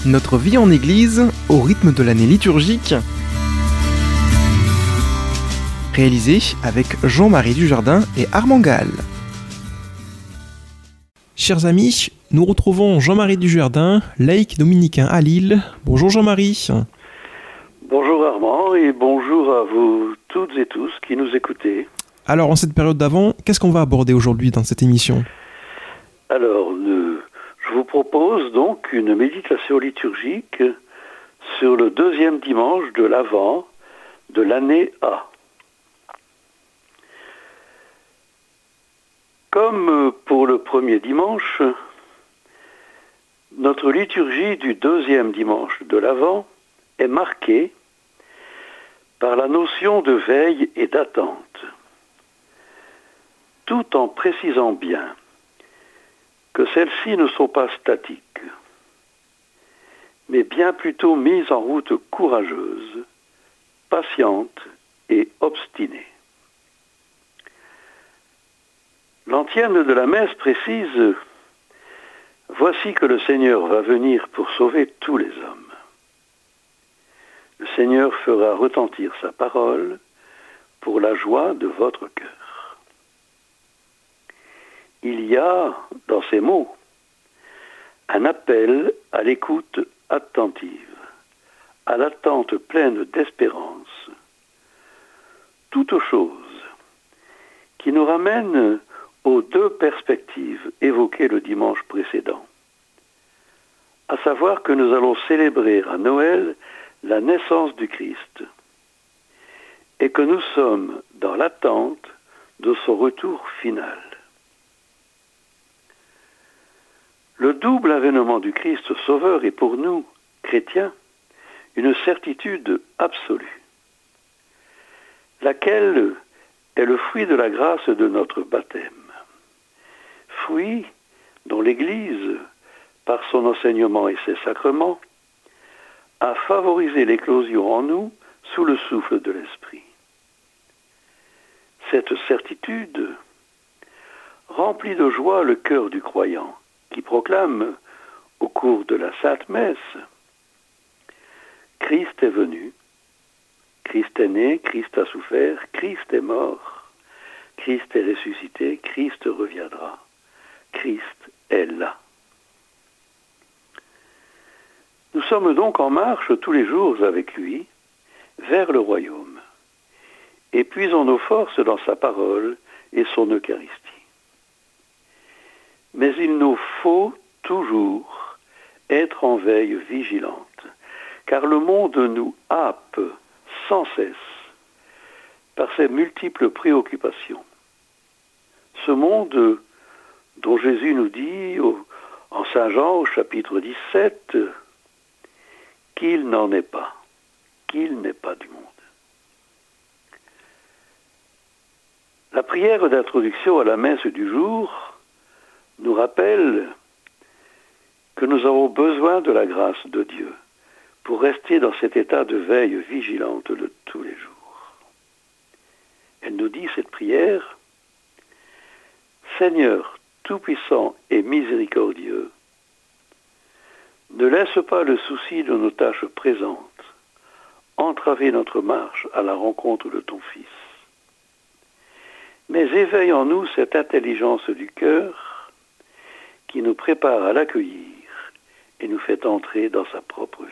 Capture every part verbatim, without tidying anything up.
Notre vie en Église au rythme de l'année liturgique. Réalisé avec Jean-Marie Dujardin et Armand Gall. Chers amis, nous retrouvons Jean-Marie Dujardin, laïc dominicain à Lille. Bonjour Jean-Marie. Bonjour Armand et bonjour à vous toutes et tous qui nous écoutez. Alors, en cette période d'Avent, qu'est-ce qu'on va aborder aujourd'hui dans cette émission ? Alors, ne, je vous propose donc une méditation liturgique sur le deuxième dimanche de l'Avent de l'année A. Comme pour le premier dimanche, notre liturgie du deuxième dimanche de l'Avent est marquée par la notion de veille et d'attente, tout en précisant bien que celles-ci ne sont pas statiques, mais bien plutôt mises en route courageuse, patiente et obstinée. L'antienne de la messe précise « Voici que le Seigneur va venir pour sauver tous les hommes. Le Seigneur fera retentir sa parole pour la joie de votre cœur. » Il y a, dans ces mots, un appel à l'écoute attentive, à l'attente pleine d'espérance, toute chose qui nous ramène aux deux perspectives évoquées le dimanche précédent, à savoir que nous allons célébrer à Noël la naissance du Christ et que nous sommes dans l'attente de son retour final. Le double avènement du Christ Sauveur est pour nous, chrétiens, une certitude absolue, laquelle est le fruit de la grâce de notre baptême, fruit dont l'Église, par son enseignement et ses sacrements, a favorisé l'éclosion en nous sous le souffle de l'Esprit. Cette certitude remplit de joie le cœur du croyant, qui proclame au cours de la Sainte Messe « Christ est venu, Christ est né, Christ a souffert, Christ est mort, Christ est ressuscité, Christ reviendra, Christ est là. » Nous sommes donc en marche tous les jours avec lui vers le royaume, et puisons nos forces dans sa parole et son Eucharistie. Mais il nous faut toujours être en veille vigilante, car le monde nous happe sans cesse par ses multiples préoccupations. Ce monde dont Jésus nous dit au, en Saint Jean au chapitre dix-sept qu'il n'en est pas, qu'il n'est pas du monde. La prière d'introduction à la messe du jour nous rappelle que nous avons besoin de la grâce de Dieu pour rester dans cet état de veille vigilante de tous les jours. Elle nous dit, cette prière, « Seigneur tout-puissant et miséricordieux, ne laisse pas le souci de nos tâches présentes entraver notre marche à la rencontre de ton Fils, mais éveille en nous cette intelligence du cœur qui nous prépare à l'accueillir et nous fait entrer dans sa propre vie. »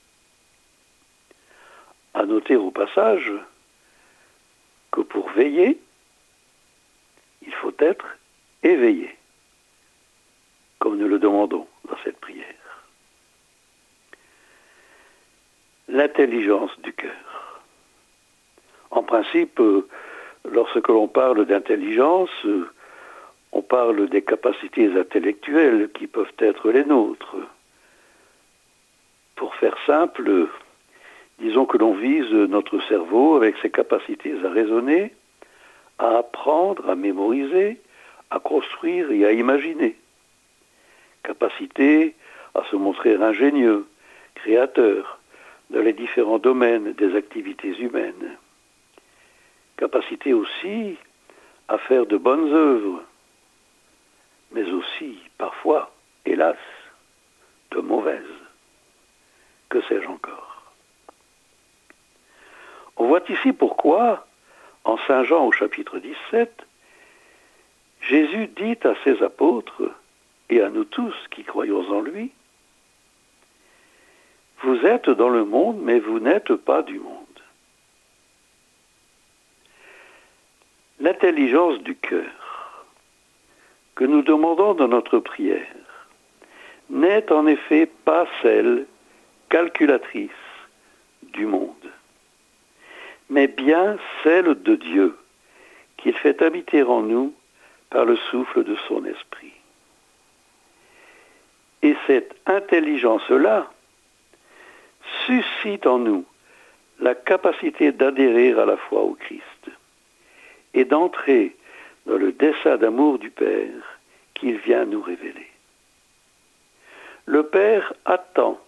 À noter au passage que pour veiller, il faut être éveillé, comme nous le demandons dans cette prière. L'intelligence du cœur. En principe, lorsque l'on parle d'intelligence, on parle des capacités intellectuelles qui peuvent être les nôtres. Pour faire simple, disons que l'on vise notre cerveau avec ses capacités à raisonner, à apprendre, à mémoriser, à construire et à imaginer. Capacité à se montrer ingénieux, créateur, dans les différents domaines des activités humaines. Capacité aussi à faire de bonnes œuvres, mais aussi, parfois, hélas, de mauvaises. que sais-je encore. On voit ici pourquoi, en Saint Jean au chapitre dix-sept, Jésus dit à ses apôtres, et à nous tous qui croyons en lui, « Vous êtes dans le monde, mais vous n'êtes pas du monde. » L'intelligence du cœur que nous demandons dans notre prière n'est en effet pas celle calculatrice du monde, mais bien celle de Dieu, qu'il fait habiter en nous par le souffle de son esprit. Et cette intelligence-là suscite en nous la capacité d'adhérer à la foi au Christ et d'entrer dans le dessein d'amour du Père qu'il vient nous révéler. Le Père attend,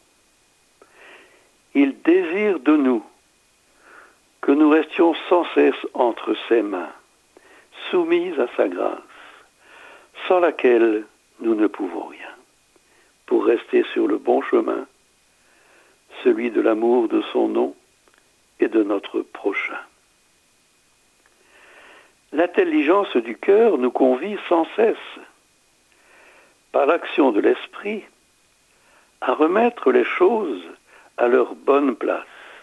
il désire de nous que nous restions sans cesse entre ses mains, soumises à sa grâce, sans laquelle nous ne pouvons rien, pour rester sur le bon chemin, celui de l'amour de son nom et de notre prochain. L'intelligence du cœur nous convie sans cesse, par l'action de l'esprit, à remettre les choses à leur bonne place.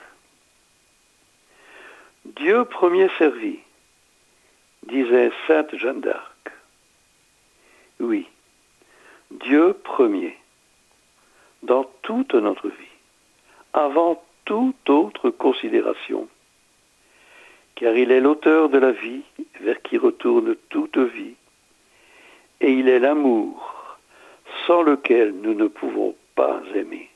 Dieu premier servi, disait sainte Jeanne d'Arc. Oui, Dieu premier, dans toute notre vie, avant toute autre considération, car il est l'auteur de la vie vers qui retourne toute vie, et il est l'amour sans lequel nous ne pouvons pas aimer.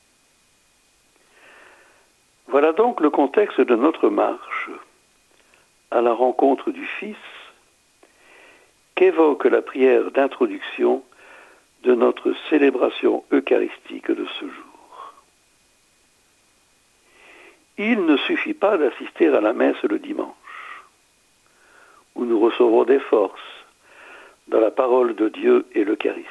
Voilà donc le contexte de notre marche à la rencontre du Fils qu'évoque la prière d'introduction de notre célébration eucharistique de ce jour. Il ne suffit pas d'assister à la messe le dimanche, où nous recevons des forces dans la parole de Dieu et l'Eucharistie.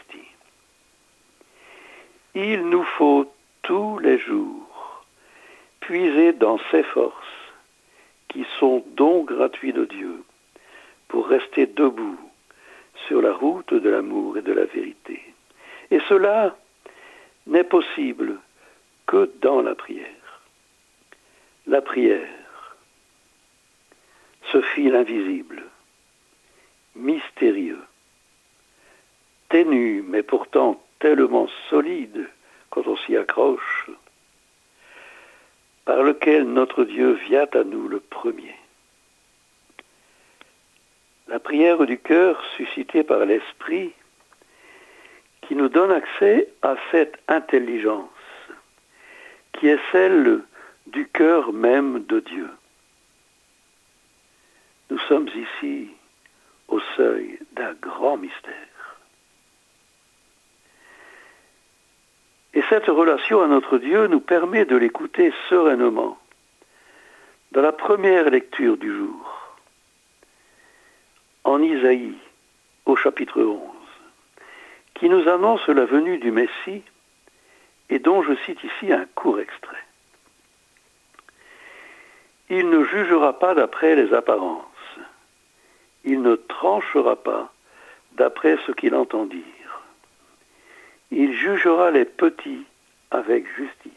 Il nous faut tous les jours puiser dans ces forces qui sont dons gratuits de Dieu pour rester debout sur la route de l'amour et de la vérité. Et cela n'est possible que dans la prière. La prière, ce fil invisible, mystérieux, ténu mais pourtant tellement solide quand on s'y accroche, par lequel notre Dieu vient à nous le premier. La prière du cœur suscitée par l'Esprit qui nous donne accès à cette intelligence qui est celle du cœur même de Dieu. Nous sommes ici au seuil d'un grand mystère. Et cette relation à notre Dieu nous permet de l'écouter sereinement dans la première lecture du jour, en Isaïe, au chapitre onze, qui nous annonce la venue du Messie et dont je cite ici un court extrait. Il ne jugera pas d'après les apparences, il ne tranchera pas d'après ce qu'il entend dire. Il jugera les petits avec justice.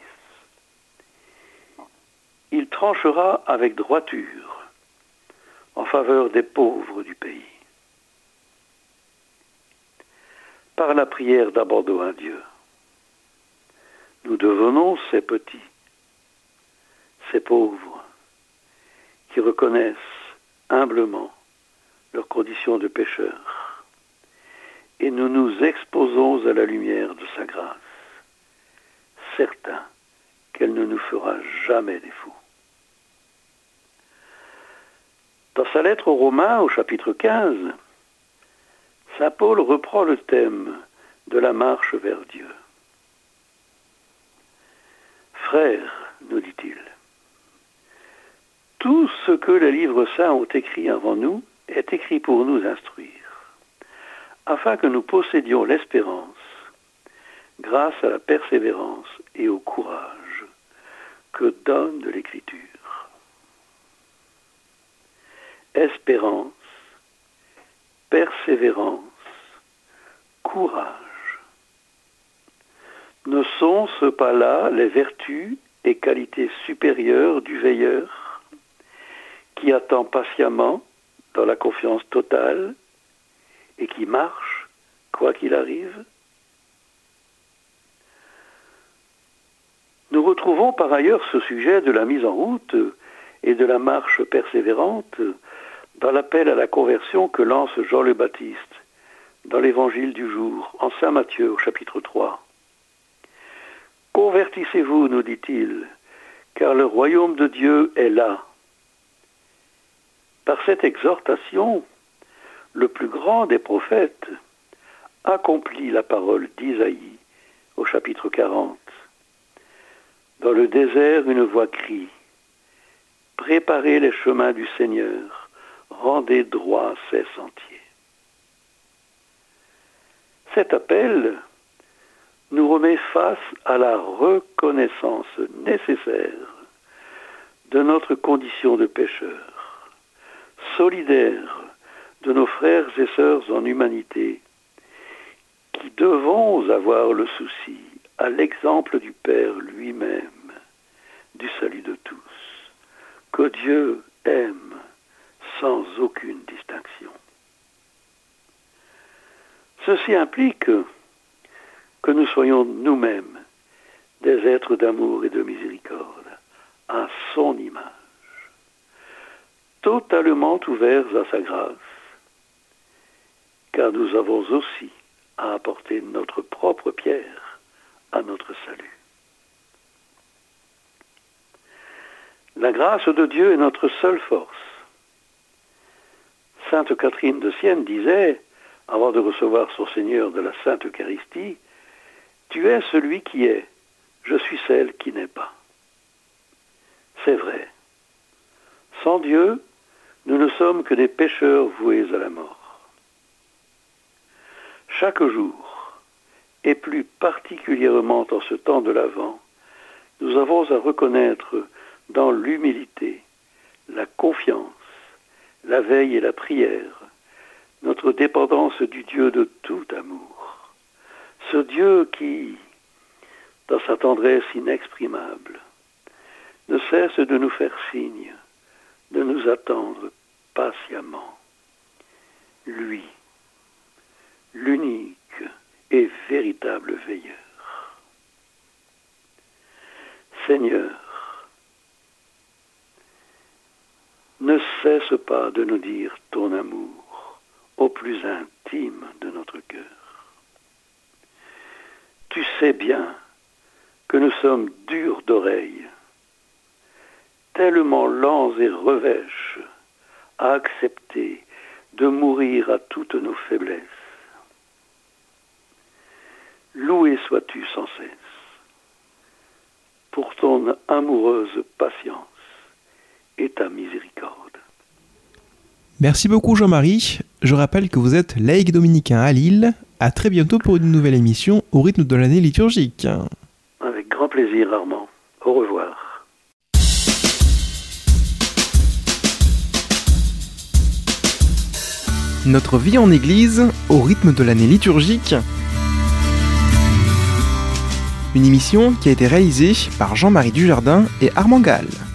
Il tranchera avec droiture en faveur des pauvres du pays. Par la prière d'abandon à Dieu, nous devenons ces petits, ces pauvres, qui reconnaissent humblement leur condition de pécheurs. Et nous nous exposons à la lumière de sa grâce, certains qu'elle ne nous fera jamais défaut. Dans sa lettre aux Romains, au chapitre quinze, saint Paul reprend le thème de la marche vers Dieu. Frères, nous dit-il, tout ce que les livres saints ont écrit avant nous est écrit pour nous instruire, afin que nous possédions l'espérance grâce à la persévérance et au courage que donne l'Écriture. Espérance, persévérance, courage. Ne sont-ce pas là les vertus et qualités supérieures du veilleur qui attend patiemment dans la confiance totale et qui marche quoi qu'il arrive? Nous retrouvons par ailleurs ce sujet de la mise en route et de la marche persévérante dans l'appel à la conversion que lance Jean le Baptiste dans l'évangile du jour, en Saint Matthieu au chapitre trois. « Convertissez-vous, nous dit-il, car le royaume de Dieu est là. » Par cette exhortation, le plus grand des prophètes accomplit la parole d'Isaïe au chapitre quarante. Dans le désert, une voix crie « Préparez les chemins du Seigneur, rendez droits ses sentiers. » Cet appel nous remet face à la reconnaissance nécessaire de notre condition de pécheurs, solidaires de nos frères et sœurs en humanité, qui devons avoir le souci, à l'exemple du Père lui-même, du salut de tous, que Dieu aime sans aucune distinction. Ceci implique que nous soyons nous-mêmes des êtres d'amour et de miséricorde, à son image, totalement ouverts à sa grâce, car nous avons aussi à apporter notre propre pierre à notre salut. La grâce de Dieu est notre seule force. Sainte Catherine de Sienne disait, avant de recevoir son Seigneur de la Sainte Eucharistie, « Tu es celui qui est, je suis celle qui n'est pas. » C'est vrai. Sans Dieu, nous ne sommes que des pécheurs voués à la mort. Chaque jour, et plus particulièrement en ce temps de l'Avent, nous avons à reconnaître dans l'humilité, la confiance, la veille et la prière, notre dépendance du Dieu de tout amour. Ce Dieu qui, dans sa tendresse inexprimable, ne cesse de nous faire signe, de nous attendre patiemment. Lui, l'unique et véritable veilleur. Seigneur, ne cesse pas de nous dire ton amour au plus intime de notre cœur. Tu sais bien que nous sommes durs d'oreille, tellement lents et revêches à accepter de mourir à toutes nos faiblesses. Loué sois-tu sans cesse pour ton amoureuse patience et ta miséricorde. Merci beaucoup Jean-Marie. Je rappelle que vous êtes laïc dominicain à Lille. À très bientôt pour une nouvelle émission au rythme de l'année liturgique. Avec grand plaisir Armand. Au revoir. Notre vie en Église au rythme de l'année liturgique. Une émission qui a été réalisée par Jean-Marie Dujardin et Armand Gall.